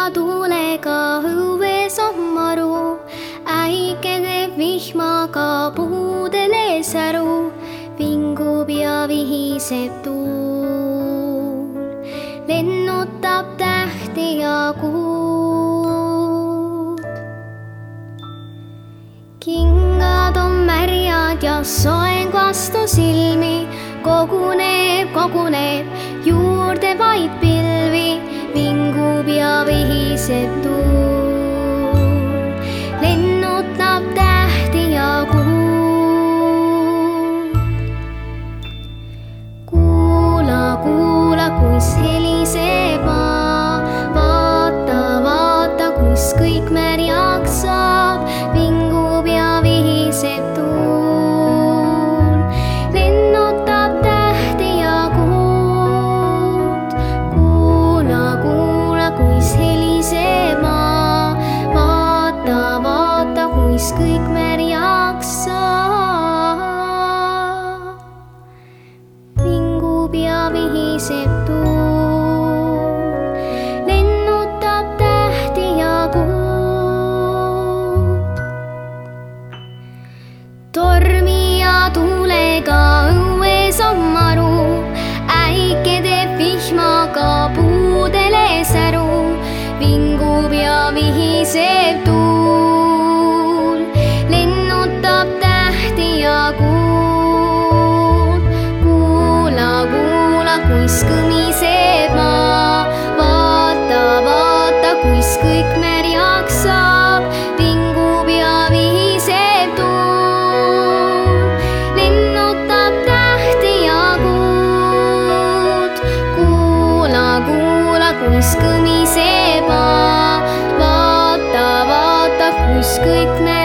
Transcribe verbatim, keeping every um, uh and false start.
tuulega õues on maru, äike teeb vihmaga puudele säru, vingub ja vihiseb tuul, lennutab tähti ja kuud. Kingad on märjad ja soeng vastu silmi, koguneb, koguneb juurde vaid pilvi, vingub ja vihiseb tuul, lennutab tähti ja kuud. Kuula, kuula, kuis heliseb maa, vaata, vaata, kuis kõik märjaks saab, vingub ja vihiseb tuul, lennutab tähti ja kuud. Kuula, kuula, kuis heliseb maa, vaata, vaata, kuis kõik märjaks saab, vingub ja vihiseb tuul, lennutab tähti ja kuud. Tormi ja tuulega õues on maru, äike teeb vihmaga puudele säru, vingub ja vihiseb tuul, lennutab tähti ja kuud. Kuula, kuula, kuis kõmiseb maa, vaata, vaata, kuis kõik märjaks saab, vingub ja vihiseb tuul, lennutab tähti ja kuud. Kuula, kuula, kuis kõmiseb maa, vaata, vaata, kuis kõik märjaks